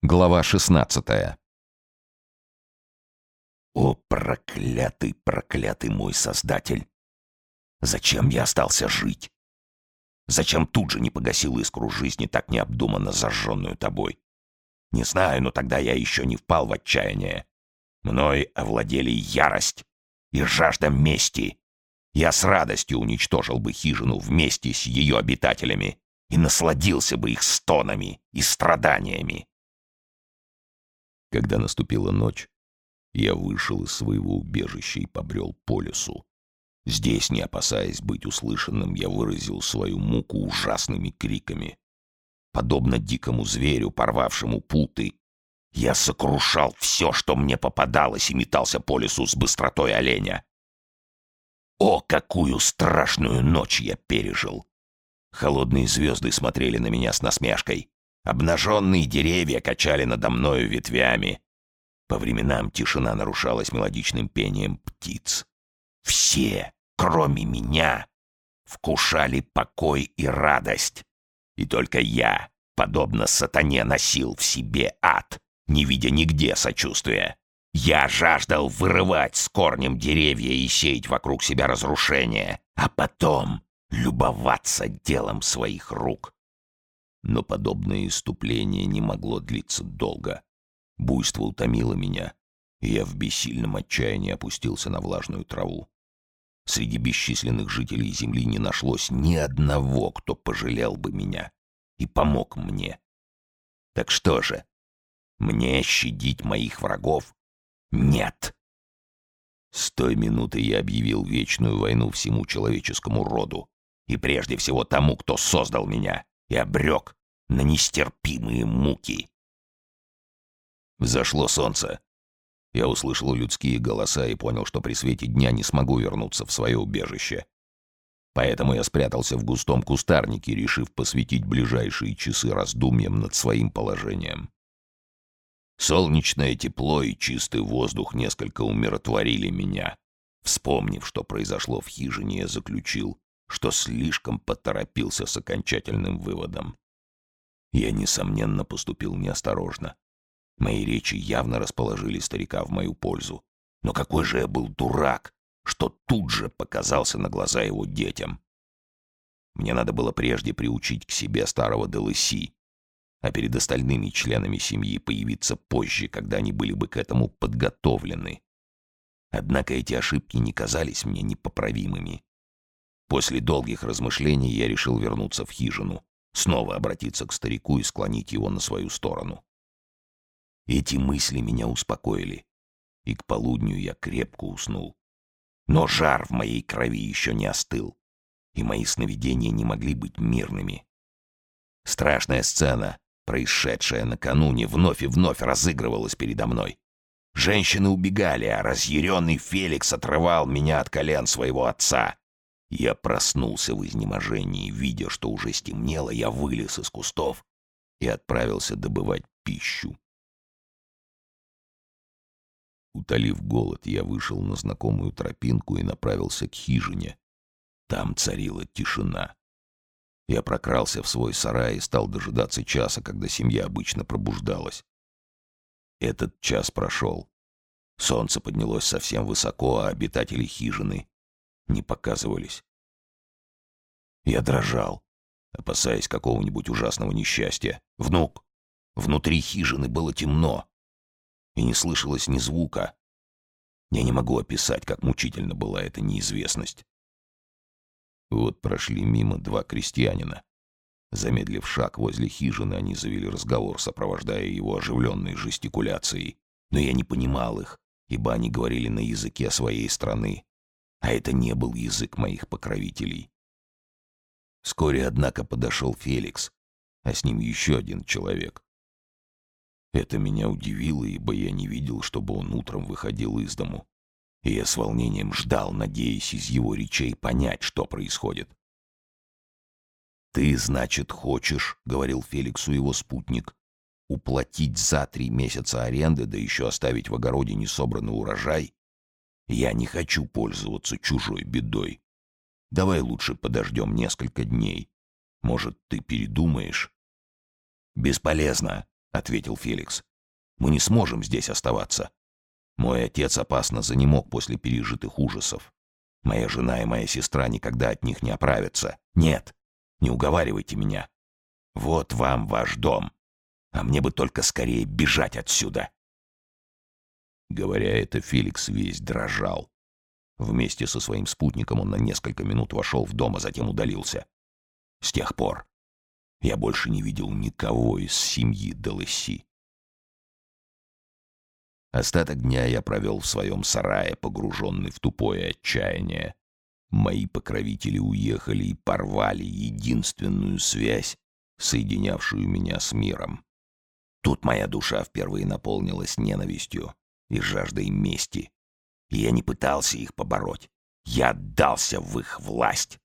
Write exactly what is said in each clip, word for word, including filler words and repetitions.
Глава шестнадцатая. О, проклятый, проклятый мой Создатель! Зачем я остался жить? Зачем тут же не погасил искру жизни, так необдуманно зажженную тобой? Не знаю, но тогда я еще не впал в отчаяние. Мной овладели ярость и жажда мести. Я с радостью уничтожил бы хижину вместе с ее обитателями и насладился бы их стонами и страданиями. Когда наступила ночь, я вышел из своего убежища и побрел по лесу. Здесь, не опасаясь быть услышанным, я выразил свою муку ужасными криками. Подобно дикому зверю, порвавшему путы, я сокрушал все, что мне попадалось, и метался по лесу с быстротой оленя. О, какую страшную ночь я пережил! Холодные звезды смотрели на меня с насмешкой. Обнаженные деревья качали надо мною ветвями. По временам тишина нарушалась мелодичным пением птиц. Все, кроме меня, вкушали покой и радость. И только я, подобно сатане, носил в себе ад, не видя нигде сочувствия. Я жаждал вырывать с корнем деревья и сеять вокруг себя разрушение, а потом любоваться делом своих рук. Но подобное исступление не могло длиться долго. Буйство утомило меня, и я в бессильном отчаянии опустился на влажную траву. Среди бесчисленных жителей земли не нашлось ни одного, кто пожалел бы меня и помог мне. Так что же, мне щадить моих врагов? Нет! С той минуты я объявил вечную войну всему человеческому роду, и прежде всего тому, кто создал меня, и обрек на нестерпимые муки. Взошло солнце. Я услышал людские голоса и понял, что при свете дня не смогу вернуться в свое убежище. Поэтому я спрятался в густом кустарнике, решив посвятить ближайшие часы раздумьям над своим положением. Солнечное тепло и чистый воздух несколько умиротворили меня. Вспомнив, что произошло в хижине, я заключил, что слишком поторопился с окончательным выводом. Я, несомненно, поступил неосторожно. Мои речи явно расположили старика в мою пользу. Но какой же я был дурак, что тут же показался на глаза его детям. Мне надо было прежде приучить к себе старого Делыси, а перед остальными членами семьи появиться позже, когда они были бы к этому подготовлены. Однако эти ошибки не казались мне непоправимыми. После долгих размышлений я решил вернуться в хижину, снова обратиться к старику и склонить его на свою сторону. Эти мысли меня успокоили, и к полудню я крепко уснул. Но жар в моей крови еще не остыл, и мои сновидения не могли быть мирными. Страшная сцена, происшедшая накануне, вновь и вновь разыгрывалась передо мной. Женщины убегали, а разъяренный Феликс отрывал меня от колен своего отца. Я проснулся в изнеможении, видя, что уже стемнело, я вылез из кустов и отправился добывать пищу. Утолив голод, я вышел на знакомую тропинку и направился к хижине. Там царила тишина. Я прокрался в свой сарай и стал дожидаться часа, когда семья обычно пробуждалась. Этот час прошел. Солнце поднялось совсем высоко, а обитатели хижины не показывались. Я дрожал, опасаясь какого-нибудь ужасного несчастья. «Внук!» Внутри хижины было темно, и не слышалось ни звука. Я не могу описать, как мучительно была эта неизвестность. Вот прошли мимо два крестьянина. Замедлив шаг возле хижины, они завели разговор, сопровождая его оживленной жестикуляцией. Но я не понимал их, ибо они говорили на языке своей страны, а это не был язык моих покровителей. Вскоре, однако, подошел Феликс, а с ним еще один человек. Это меня удивило, ибо я не видел, чтобы он утром выходил из дому. И я с волнением ждал, надеясь из его речей понять, что происходит. «Ты, значит, хочешь, — говорил Феликсу его спутник, — уплатить за три месяца аренды, да еще оставить в огороде несобранный урожай? Я не хочу пользоваться чужой бедой. Давай лучше подождем несколько дней. Может, ты передумаешь?» «Бесполезно», — ответил Феликс. «Мы не сможем здесь оставаться. Мой отец опасно занемог после пережитых ужасов. Моя жена и моя сестра никогда от них не оправятся. Нет, не уговаривайте меня. Вот вам ваш дом. А мне бы только скорее бежать отсюда». Говоря это, Феликс весь дрожал. Вместе со своим спутником он на несколько минут вошел в дом, а затем удалился. С тех пор я больше не видел никого из семьи де Лесси. Остаток дня я провел в своем сарае, погруженный в тупое отчаяние. Мои покровители уехали и порвали единственную связь, соединявшую меня с миром. Тут моя душа впервые наполнилась ненавистью и жаждой мести. И я не пытался их побороть. Я отдался в их власть.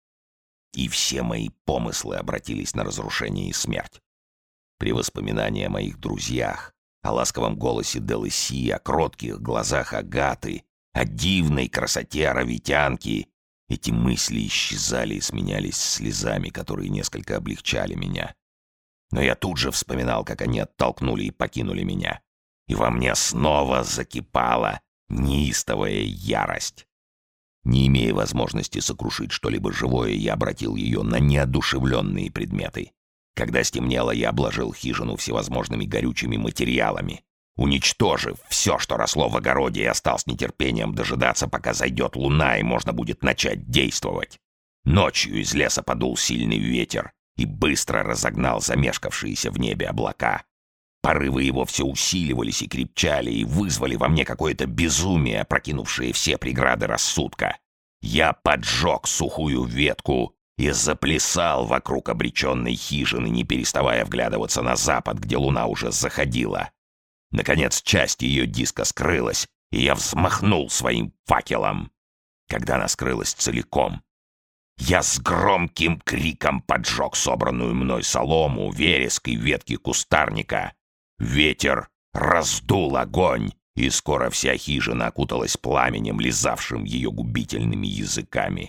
И все мои помыслы обратились на разрушение и смерть. При воспоминании о моих друзьях, о ласковом голосе де Лесси, о кротких глазах Агаты, о дивной красоте аравитянки, эти мысли исчезали и сменялись слезами, которые несколько облегчали меня. Но я тут же вспоминал, как они оттолкнули и покинули меня. И во мне снова закипала неистовая ярость. Не имея возможности сокрушить что-либо живое, я обратил ее на неодушевленные предметы. Когда стемнело, я обложил хижину всевозможными горючими материалами. Уничтожив все, что росло в огороде, я стал с нетерпением дожидаться, пока зайдет луна, и можно будет начать действовать. Ночью из леса подул сильный ветер и быстро разогнал замешкавшиеся в небе облака. Порывы его все усиливались и крепчали, и вызвали во мне какое-то безумие, опрокинувшее все преграды рассудка. Я поджег сухую ветку и заплясал вокруг обреченной хижины, не переставая вглядываться на запад, где луна уже заходила. Наконец, часть ее диска скрылась, и я взмахнул своим факелом. Когда она скрылась целиком, я с громким криком поджег собранную мной солому, вереск и ветки кустарника. Ветер раздул огонь, и скоро вся хижина окуталась пламенем, лизавшим ее губительными языками.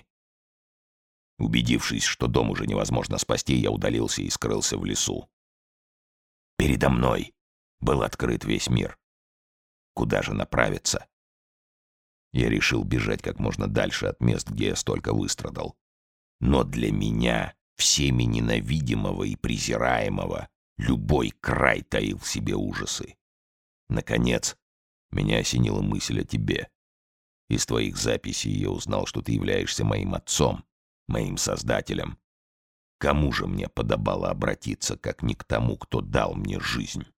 Убедившись, что дом уже невозможно спасти, я удалился и скрылся в лесу. Передо мной был открыт весь мир. Куда же направиться? Я решил бежать как можно дальше от мест, где я столько выстрадал. Но для меня, всеми ненавидимого и презираемого, любой край таил в себе ужасы. Наконец, меня осенила мысль о тебе. Из твоих записей я узнал, что ты являешься моим отцом, моим создателем. Кому же мне подобало обратиться, как не к тому, кто дал мне жизнь?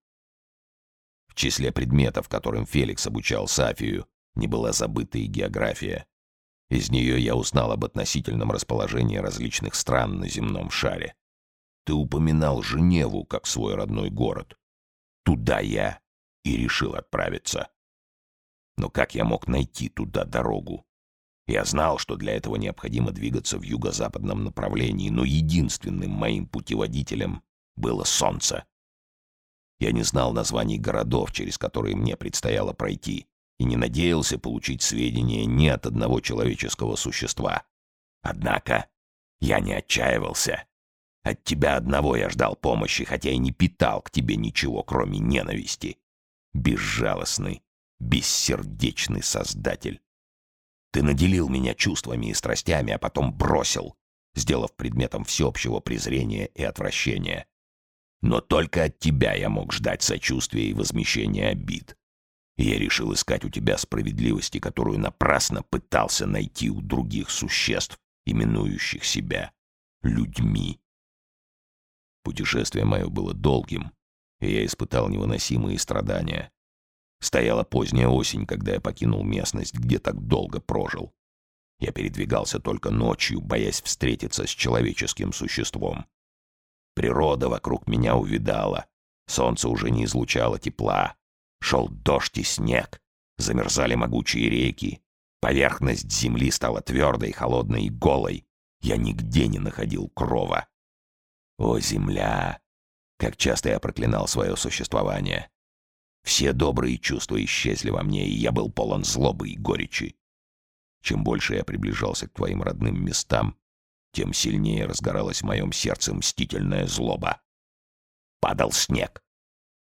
В числе предметов, которым Феликс обучал Сафию, не была забыта и география. Из нее я узнал об относительном расположении различных стран на земном шаре. Ты упоминал Женеву как свой родной город. Туда я и решил отправиться. Но как я мог найти туда дорогу? Я знал, что для этого необходимо двигаться в юго-западном направлении, но единственным моим путеводителем было солнце. Я не знал названий городов, через которые мне предстояло пройти, и не надеялся получить сведения ни от одного человеческого существа. Однако я не отчаивался. От тебя одного я ждал помощи, хотя и не питал к тебе ничего, кроме ненависти. Безжалостный, бессердечный Создатель. Ты наделил меня чувствами и страстями, а потом бросил, сделав предметом всеобщего презрения и отвращения. Но только от тебя я мог ждать сочувствия и возмещения обид. И я решил искать у тебя справедливости, которую напрасно пытался найти у других существ, именующих себя людьми. Путешествие мое было долгим, и я испытал невыносимые страдания. Стояла поздняя осень, когда я покинул местность, где так долго прожил. Я передвигался только ночью, боясь встретиться с человеческим существом. Природа вокруг меня увядала, солнце уже не излучало тепла. Шел дождь и снег, замерзали могучие реки. Поверхность земли стала твердой, холодной и голой. Я нигде не находил крова. О, земля! Как часто я проклинал свое существование. Все добрые чувства исчезли во мне, и я был полон злобы и горечи. Чем больше я приближался к твоим родным местам, тем сильнее разгоралась в моем сердце мстительная злоба. Падал снег.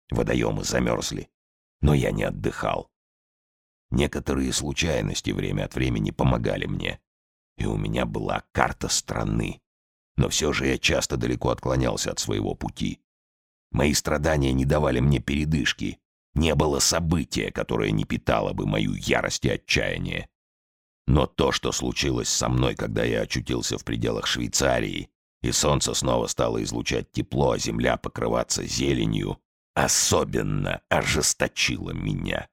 Водоемы замерзли, но я не отдыхал. Некоторые случайности время от времени помогали мне, и у меня была карта страны. Но все же я часто далеко отклонялся от своего пути. Мои страдания не давали мне передышки. Не было события, которое не питало бы мою ярость и отчаяние. Но то, что случилось со мной, когда я очутился в пределах Швейцарии, и солнце снова стало излучать тепло, а земля покрываться зеленью, особенно ожесточило меня.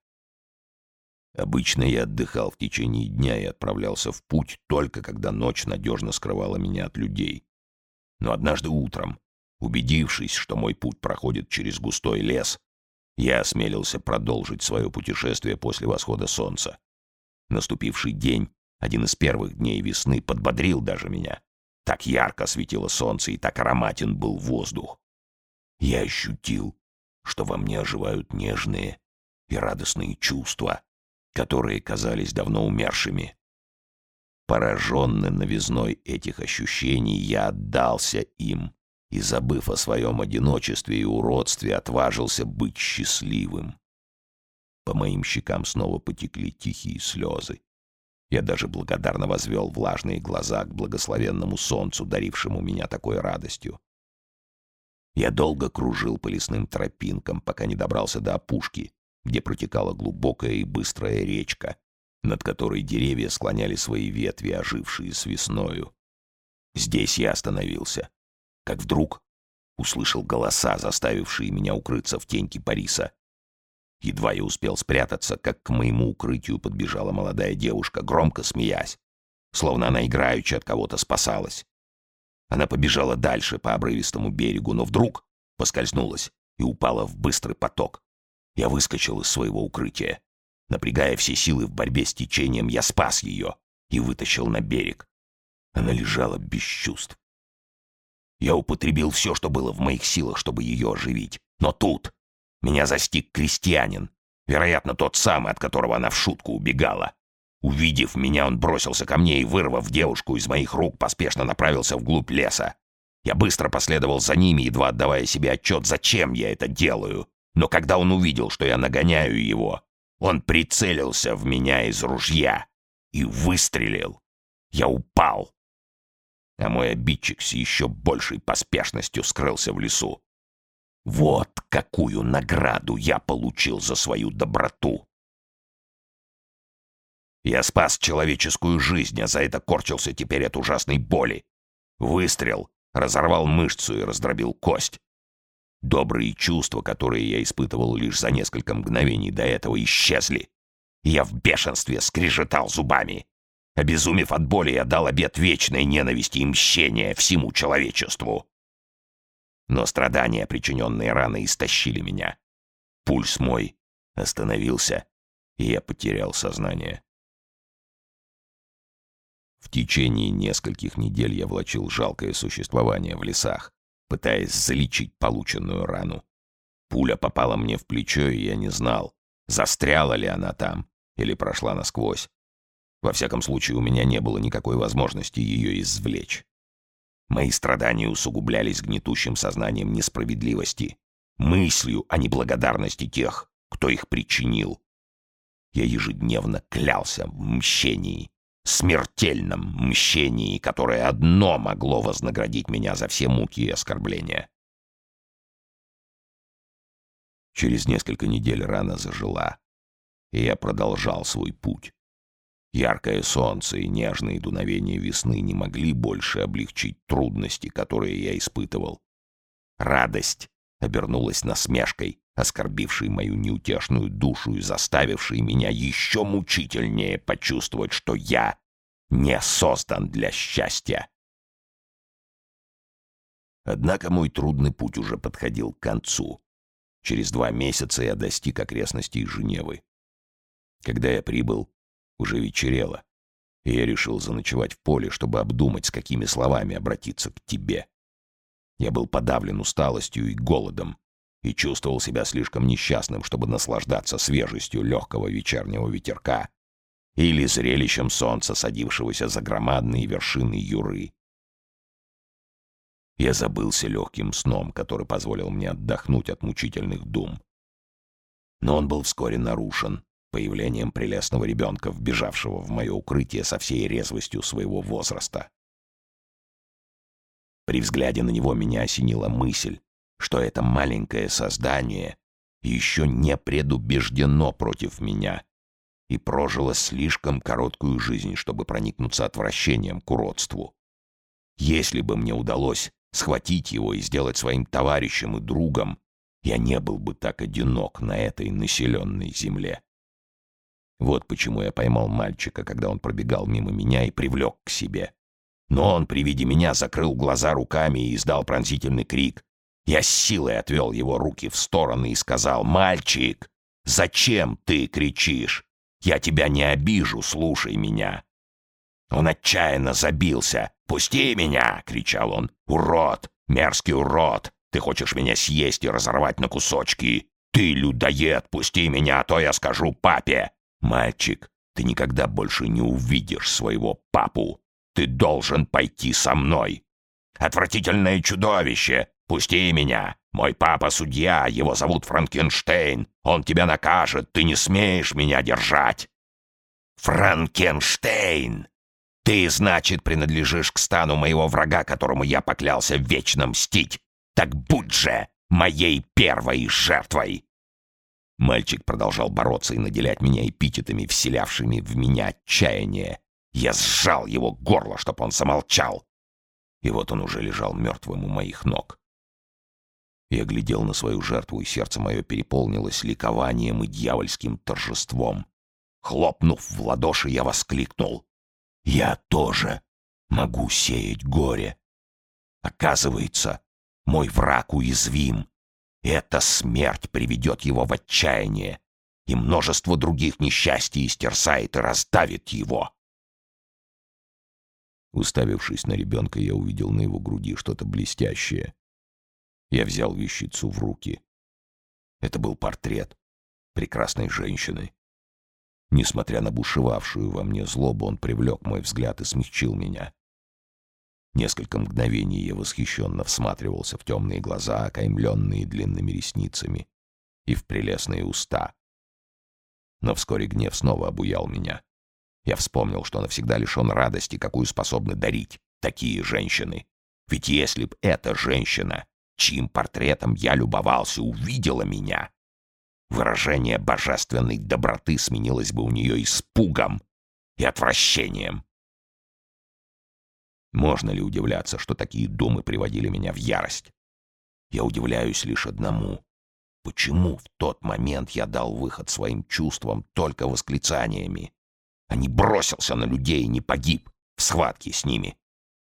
Обычно я отдыхал в течение дня и отправлялся в путь только когда ночь надежно скрывала меня от людей. Но однажды утром, убедившись, что мой путь проходит через густой лес, я осмелился продолжить свое путешествие после восхода солнца. Наступивший день, один из первых дней весны, подбодрил даже меня. Так ярко светило солнце и так ароматен был воздух. Я ощутил, что во мне оживают нежные и радостные чувства, которые казались давно умершими. Пораженный новизной этих ощущений, я отдался им и, забыв о своем одиночестве и уродстве, отважился быть счастливым. По моим щекам снова потекли тихие слезы. Я даже благодарно возвел влажные глаза к благословенному солнцу, дарившему меня такой радостью. Я долго кружил по лесным тропинкам, пока не добрался до опушки, где протекала глубокая и быстрая речка, над которой деревья склоняли свои ветви, ожившие с весною. Здесь я остановился, как вдруг услышал голоса, заставившие меня укрыться в тень кипариса. Едва я успел спрятаться, как к моему укрытию подбежала молодая девушка, громко смеясь, словно она играючи от кого-то спасалась. Она побежала дальше по обрывистому берегу, но вдруг поскользнулась и упала в быстрый поток. Я выскочил из своего укрытия. Напрягая все силы в борьбе с течением, я спас ее и вытащил на берег. Она лежала без чувств. Я употребил все, что было в моих силах, чтобы ее оживить. Но тут меня застиг крестьянин, вероятно, тот самый, от которого она в шутку убегала. Увидев меня, он бросился ко мне и, вырвав девушку из моих рук, поспешно направился вглубь леса. Я быстро последовал за ними, едва отдавая себе отчет, зачем я это делаю. Но когда он увидел, что я нагоняю его, он прицелился в меня из ружья и выстрелил. Я упал, а мой обидчик с еще большей поспешностью скрылся в лесу. Вот какую награду я получил за свою доброту! Я спас человеческую жизнь, а за это корчился теперь от ужасной боли. Выстрел разорвал мышцу и раздробил кость. Добрые чувства, которые я испытывал лишь за несколько мгновений до этого, исчезли. Я в бешенстве скрежетал зубами. Обезумев от боли, я дал обет вечной ненависти и мщения всему человечеству. Но страдания, причиненные раной, истощили меня. Пульс мой остановился, и я потерял сознание. В течение нескольких недель я влачил жалкое существование в лесах, пытаясь залечить полученную рану. Пуля попала мне в плечо, и я не знал, застряла ли она там или прошла насквозь. Во всяком случае, у меня не было никакой возможности ее извлечь. Мои страдания усугублялись гнетущим сознанием несправедливости, мыслью о неблагодарности тех, кто их причинил. Я ежедневно клялся в мщении, смертельном мщении, которое одно могло вознаградить меня за все муки и оскорбления. Через несколько недель рана зажила, и я продолжал свой путь. Яркое солнце и нежные дуновения весны не могли больше облегчить трудности, которые я испытывал. Радость обернулась насмешкой, оскорбившей мою неутешную душу и заставившей меня еще мучительнее почувствовать, что я не создан для счастья. Однако мой трудный путь уже подходил к концу. Через два месяца я достиг окрестностей Женевы. Когда я прибыл, уже вечерело, и я решил заночевать в поле, чтобы обдумать, с какими словами обратиться к тебе. Я был подавлен усталостью и голодом, и чувствовал себя слишком несчастным, чтобы наслаждаться свежестью легкого вечернего ветерка или зрелищем солнца, садившегося за громадные вершины Юры. Я забылся легким сном, который позволил мне отдохнуть от мучительных дум. Но он был вскоре нарушен появлением прелестного ребенка, вбежавшего в мое укрытие со всей резвостью своего возраста. При взгляде на него меня осенила мысль, что это маленькое создание еще не предубеждено против меня и прожило слишком короткую жизнь, чтобы проникнуться отвращением к уродству. Если бы мне удалось схватить его и сделать своим товарищем и другом, я не был бы так одинок на этой населенной земле. Вот почему я поймал мальчика, когда он пробегал мимо меня, и привлек к себе. Но он при виде меня закрыл глаза руками и издал пронзительный крик. Я с силой отвел его руки в стороны и сказал: «Мальчик, зачем ты кричишь? Я тебя не обижу, слушай меня». Он отчаянно забился. «Пусти меня!» — кричал он. «Урод! Мерзкий урод! Ты хочешь меня съесть и разорвать на кусочки? Ты людоед! Пусти меня, а то я скажу папе!» «Мальчик, ты никогда больше не увидишь своего папу. Ты должен пойти со мной. Отвратительное чудовище! Пусти меня! Мой папа судья, его зовут Франкенштейн. Он тебя накажет, ты не смеешь меня держать!» «Франкенштейн! Ты, значит, принадлежишь к стану моего врага, которому я поклялся вечно мстить. Так будь же моей первой жертвой!» Мальчик продолжал бороться и наделять меня эпитетами, вселявшими в меня отчаяние. Я сжал его горло, чтобы он замолчал. И вот он уже лежал мертвым у моих ног. Я глядел на свою жертву, и сердце мое переполнилось ликованием и дьявольским торжеством. Хлопнув в ладоши, я воскликнул: «Я тоже могу сеять горе. Оказывается, мой враг уязвим. Эта смерть приведет его в отчаяние, и множество других несчастий истерзает и раздавит его». Уставившись на ребенка, я увидел на его груди что-то блестящее. Я взял вещицу в руки. Это был портрет прекрасной женщины. Несмотря на бушевавшую во мне злобу, он привлек мой взгляд и смягчил меня. Несколько мгновений я восхищенно всматривался в темные глаза, окаймленные длинными ресницами, и в прелестные уста. Но вскоре гнев снова обуял меня. Я вспомнил, что навсегда лишен радости, какую способны дарить такие женщины. Ведь если б эта женщина, чьим портретом я любовался, увидела меня, выражение божественной доброты сменилось бы у нее испугом и отвращением. Можно ли удивляться, что такие думы приводили меня в ярость? Я удивляюсь лишь одному. Почему в тот момент я дал выход своим чувствам только восклицаниями, а не бросился на людей и не погиб в схватке с ними?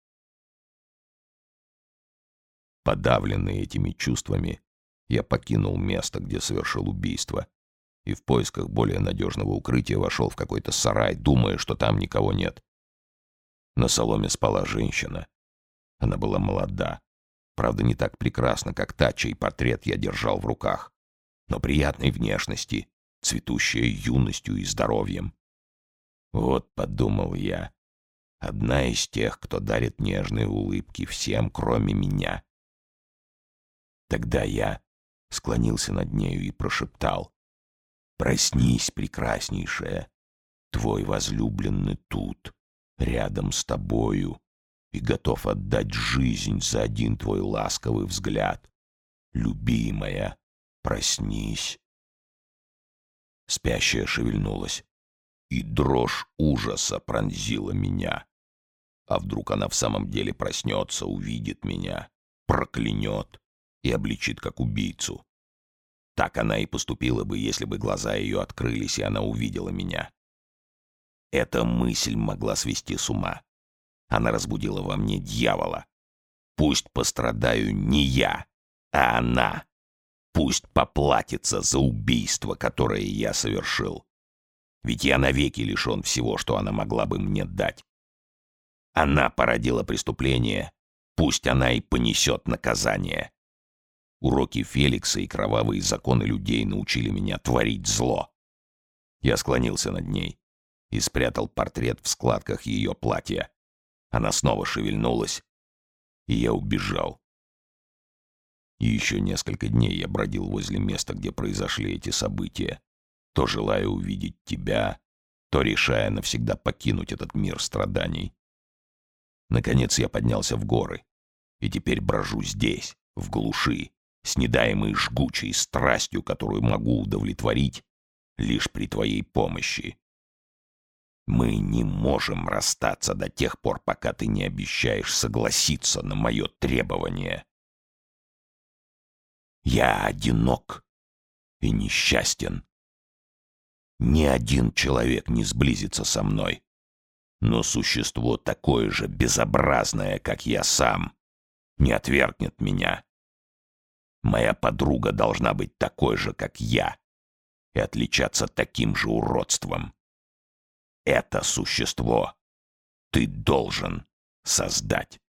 Подавленный этими чувствами, я покинул место, где совершил убийство, и в поисках более надежного укрытия вошел в какой-то сарай, думая, что там никого нет. На соломе спала женщина. Она была молода, правда, не так прекрасна, как та, чей портрет я держал в руках, но приятной внешности, цветущая юностью и здоровьем. Вот, подумал я, одна из тех, кто дарит нежные улыбки всем, кроме меня. Тогда я склонился над нею и прошептал: «Проснись, прекраснейшая, твой возлюбленный тут, рядом с тобою, и готов отдать жизнь за один твой ласковый взгляд. Любимая, проснись». Спящая шевельнулась, и дрожь ужаса пронзила меня. А вдруг она в самом деле проснется, увидит меня, проклянет и обличит как убийцу? Так она и поступила бы, если бы глаза ее открылись, и она увидела меня. Эта мысль могла свести с ума. Она разбудила во мне дьявола. Пусть пострадаю не я, а она. Пусть поплатится за убийство, которое я совершил. Ведь я навеки лишен всего, что она могла бы мне дать. Она породила преступление, пусть она и понесет наказание. Уроки Феликса и кровавые законы людей научили меня творить зло. Я склонился над ней и спрятал портрет в складках ее платья. Она снова шевельнулась, и я убежал. И еще несколько дней я бродил возле места, где произошли эти события, то желая увидеть тебя, то решая навсегда покинуть этот мир страданий. Наконец я поднялся в горы, и теперь брожу здесь, в глуши, снедаемый жгучей страстью, которую могу удовлетворить лишь при твоей помощи. Мы не можем расстаться до тех пор, пока ты не обещаешь согласиться на мое требование. Я одинок и несчастен. Ни один человек не сблизится со мной, но существо такое же безобразное, как я сам, не отвергнет меня. Моя подруга должна быть такой же, как я, и отличаться таким же уродством. Это существо ты должен создать.